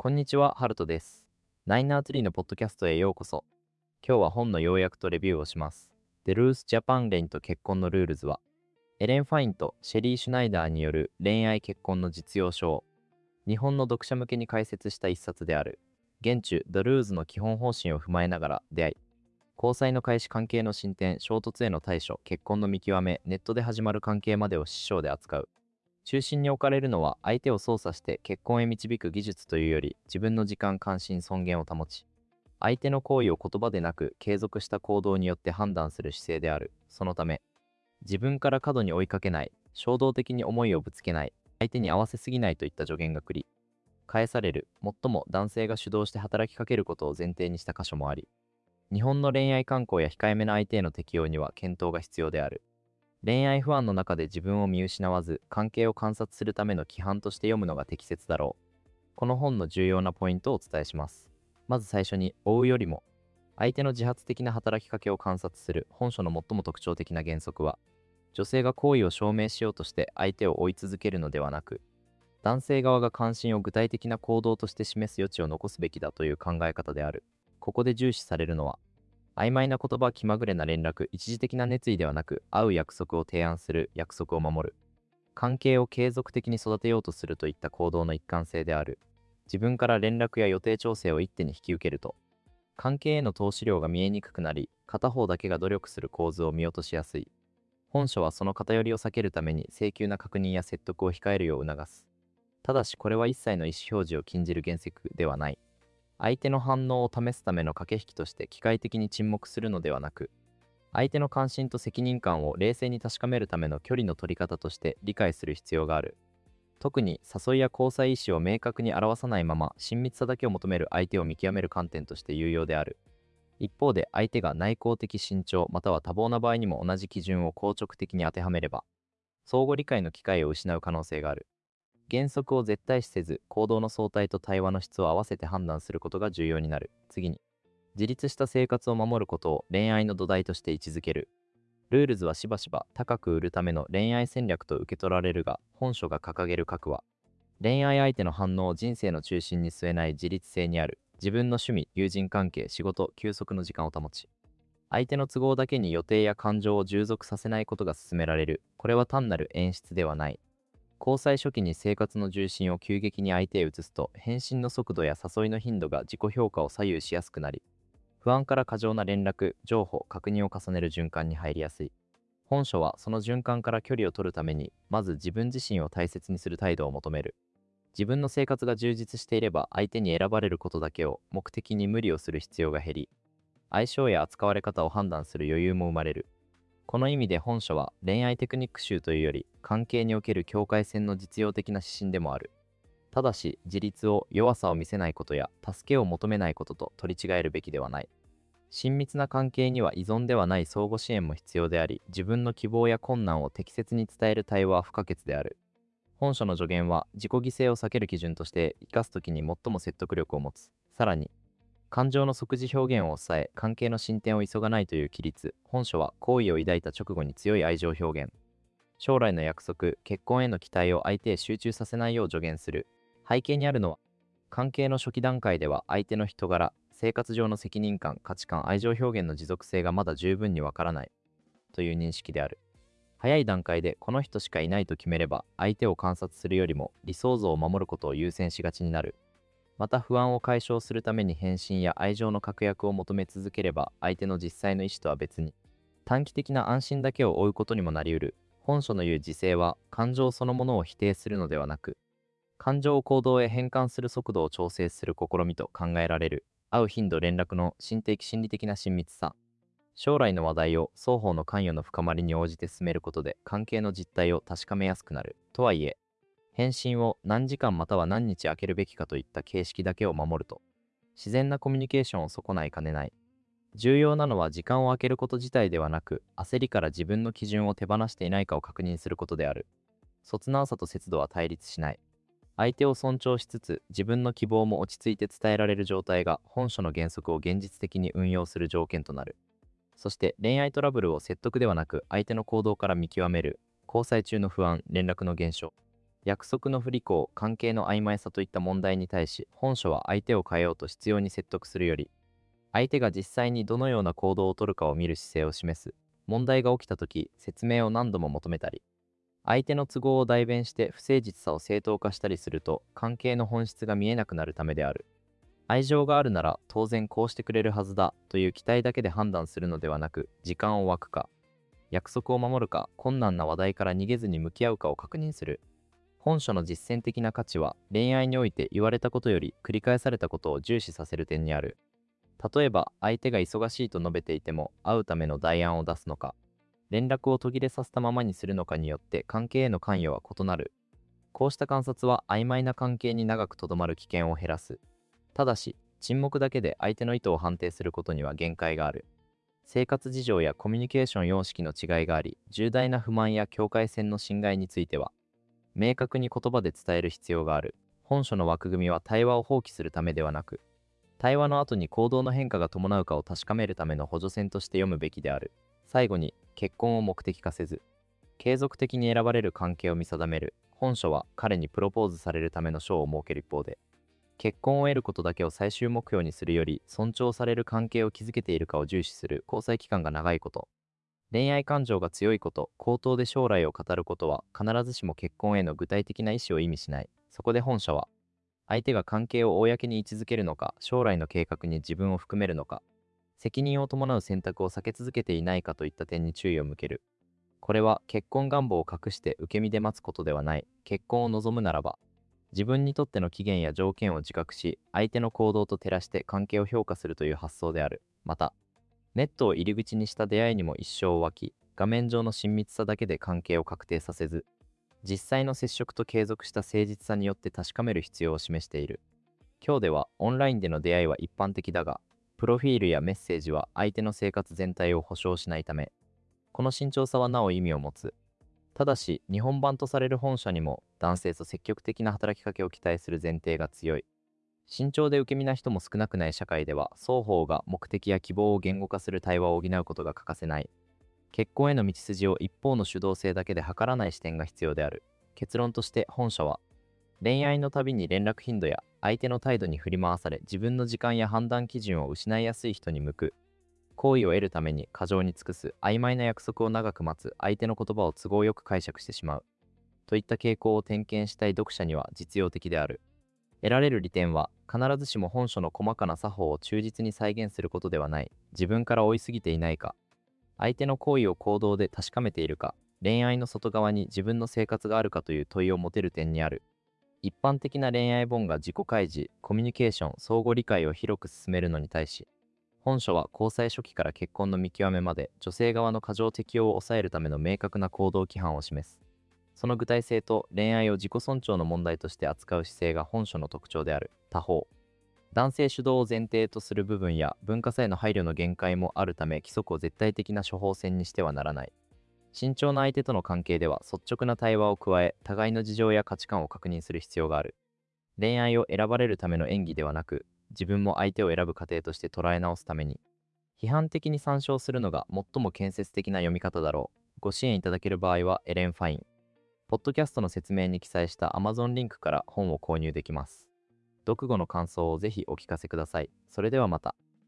こんにちは、ハルトです。ナイナーツリーのポッドキャストへようこそ。今日は本の要約とレビューをします。The Ruth Japan レインと結婚のルールズは、エレン・ファインとシェリー・シュナイダーによる恋愛結婚の実用書を、日本の読者向けに解説した一冊である。現中 The Rules の基本方針を踏まえながら出会い、交際の開始、関係の進展、衝突への対処、結婚の見極め、ネットで始まる関係までを師匠で扱う。中心に置かれるのは相手を操作して結婚へ導く技術というより、自分の時間、関心、尊厳を保ち、相手の行為を言葉でなく継続した行動によって判断する姿勢である。そのため、自分から過度に追いかけない、衝動的に思いをぶつけない、相手に合わせすぎないといった助言が繰り返される。もっとも男性が主導して働きかけることを前提にした箇所もあり、日本の恋愛慣行や控えめな相手への適用には検討が必要である。恋愛不安の中で自分を見失わず、関係を観察するための規範として読むのが適切だろう。この本の重要なポイントをお伝えします。まず最初に、追うよりも、相手の自発的な働きかけを観察する。本書の最も特徴的な原則は、女性が行為を証明しようとして相手を追い続けるのではなく、男性側が関心を具体的な行動として示す余地を残すべきだという考え方である。ここで重視されるのは、曖昧な言葉、気まぐれな連絡、一時的な熱意ではなく、会う約束を提案する、約束を守る。関係を継続的に育てようとするといった行動の一貫性である。自分から連絡や予定調整を一手に引き受けると、関係への投資量が見えにくくなり、片方だけが努力する構図を見落としやすい。本書はその偏りを避けるために請求な確認や説得を控えるよう促す。ただしこれは一切の意思表示を禁じる原則ではない。相手の反応を試すための駆け引きとして機械的に沈黙するのではなく、相手の関心と責任感を冷静に確かめるための距離の取り方として理解する必要がある。特に誘いや交際意思を明確に表さないまま親密さだけを求める相手を見極める観点として有用である。一方で相手が内向的、慎重または多忙な場合にも同じ基準を硬直的に当てはめれば、相互理解の機会を失う可能性がある。原則を絶対視せず、行動の相対と対話の質を合わせて判断することが重要になる。次に、自立した生活を守ることを恋愛の土台として位置づける。ルールズはしばしば高く売るための恋愛戦略と受け取られるが、本書が掲げる核は、恋愛相手の反応を人生の中心に据えない自立性にある。自分の趣味、友人関係、仕事、休息の時間を保ち、相手の都合だけに予定や感情を従属させないことが勧められる。これは単なる演出ではない。交際初期に生活の重心を急激に相手へ移すと、返信の速度や誘いの頻度が自己評価を左右しやすくなり、不安から過剰な連絡、情報、確認を重ねる循環に入りやすい。本書はその循環から距離を取るために、まず自分自身を大切にする態度を求める。自分の生活が充実していれば、相手に選ばれることだけを目的に無理をする必要が減り、相性や扱われ方を判断する余裕も生まれる。この意味で本書は恋愛テクニック集というより、関係における境界線の実用的な指針でもある。ただし、自立を弱さを見せないことや助けを求めないことと取り違えるべきではない。親密な関係には依存ではない相互支援も必要であり、自分の希望や困難を適切に伝える対話は不可欠である。本書の助言は自己犠牲を避ける基準として生かすときに最も説得力を持つ。さらに、感情の即時表現を抑え、関係の進展を急がないという規律。本書は好意を抱いた直後に強い愛情表現、将来の約束、結婚への期待を相手へ集中させないよう助言する。背景にあるのは、関係の初期段階では相手の人柄、生活上の責任感、価値観、愛情表現の持続性がまだ十分にわからないという認識である。早い段階でこの人しかいないと決めれば、相手を観察するよりも理想像を守ることを優先しがちになる。また不安を解消するために返信や愛情の確約を求め続ければ、相手の実際の意思とは別に短期的な安心だけを追うことにもなりうる。本書の言う自制は感情そのものを否定するのではなく、感情を行動へ変換する速度を調整する試みと考えられる。会う頻度、連絡の心的心理的な親密さ、将来の話題を双方の関与の深まりに応じて進めることで関係の実態を確かめやすくなる。とはいえ、返信を何時間または何日空けるべきかといった形式だけを守ると、自然なコミュニケーションを損ないかねない。重要なのは時間を空けること自体ではなく、焦りから自分の基準を手放していないかを確認することである。そつなさと節度は対立しない。相手を尊重しつつ、自分の希望も落ち着いて伝えられる状態が本書の原則を現実的に運用する条件となる。そして恋愛トラブルを説得ではなく相手の行動から見極める。交際中の不安、連絡の減少、 約束の不履行、関係の曖昧さといった問題に対し、本書は相手を変えようと執拗に説得するより、相手が実際にどのような行動をとるかを見る姿勢を示す。問題が起きたとき、説明を何度も求めたり、相手の都合を代弁して不誠実さを正当化したりすると、関係の本質が見えなくなるためである。愛情があるなら当然こうしてくれるはずだという期待だけで判断するのではなく、時間を湧くか、約束を守るか、困難な話題から逃げずに向き合うかを確認する。本書の実践的な価値は、恋愛において言われたことより繰り返されたことを重視させる点にある。例えば、相手が忙しいと述べていても、会うための代案を出すのか、連絡を途切れさせたままにするのかによって関係への関与は異なる。こうした観察は曖昧な関係に長くとどまる危険を減らす。ただし、沈黙だけで相手の意図を判定することには限界がある。生活事情やコミュニケーション様式の違いがあり、重大な不満や境界線の侵害については、明確に言葉で伝える必要がある。本書の枠組みは対話を放棄するためではなく、対話の後に行動の変化が伴うかを確かめるための補助線として読むべきである。最後に、結婚を目的化せず、継続的に選ばれる関係を見定める。本書は彼にプロポーズされるための章を設ける一方で、結婚を得ることだけを最終目標にするより、尊重される関係を築けているかを重視する。交際期間が長いこと、恋愛感情が強いこと、口頭で将来を語ることは必ずしも結婚への具体的な意思を意味しない。そこで本書は、相手が関係を公に位置づけるのか、将来の計画に自分を含めるのか、責任を伴う選択を避け続けていないかといった点に注意を向ける。これは結婚願望を隠して受け身で待つことではない。結婚を望むならば、自分にとっての期限や条件を自覚し、相手の行動と照らして関係を評価するという発想である。また、ネットを入り口にした出会いにも一生を湧き、画面上の親密さだけで関係を確定させず、実際の接触と継続した誠実さによって確かめる必要を示している。今日ではオンラインでの出会いは一般的だが、プロフィールやメッセージは相手の生活全体を保証しないため、この慎重さはなお意味を持つ。ただし、日本版とされる本書にも男性と積極的な働きかけを期待する前提が強い。慎重で受け身な人も少なくない社会では、双方が目的や希望を言語化する対話を補うことが欠かせない。結婚への道筋を一方の主導性だけで測らない視点が必要である。結論として本書は、恋愛のたびに連絡頻度や相手の態度に振り回され、自分の時間や判断基準を失いやすい人に向く。好意を得るために過剰に尽くす。曖昧な約束を長く待つ。相手の言葉を都合よく解釈してしまう。といった傾向を点検したい読者には実用的である。得られる利点は、必ずしも本書の細かな作法を忠実に再現することではない。自分から追いすぎていないか、相手の行為を行動で確かめているか、恋愛の外側に自分の生活があるかという問いを持てる点にある。一般的な恋愛本が自己開示、コミュニケーション、相互理解を広く進めるのに対し、本書は交際初期から結婚の見極めまで、女性側の過剰適応を抑えるための明確な行動規範を示す。その具体性と恋愛を自己尊重の問題として扱う姿勢が本書の特徴である。他方、男性主導を前提とする部分や文化さへの配慮の限界もあるため、規則を絶対的な処方箋にしてはならない。慎重な相手との関係では率直な対話を加え、互いの事情や価値観を確認する必要がある。恋愛を選ばれるための演技ではなく、自分も相手を選ぶ過程として捉え直すために、批判的に参照するのが最も建設的な読み方だろう。ご支援いただける場合はエレン・ファイン。ポッドキャストの説明に記載した Amazon リンクから本を購入できます。読後の感想をぜひお聞かせください。それではまた。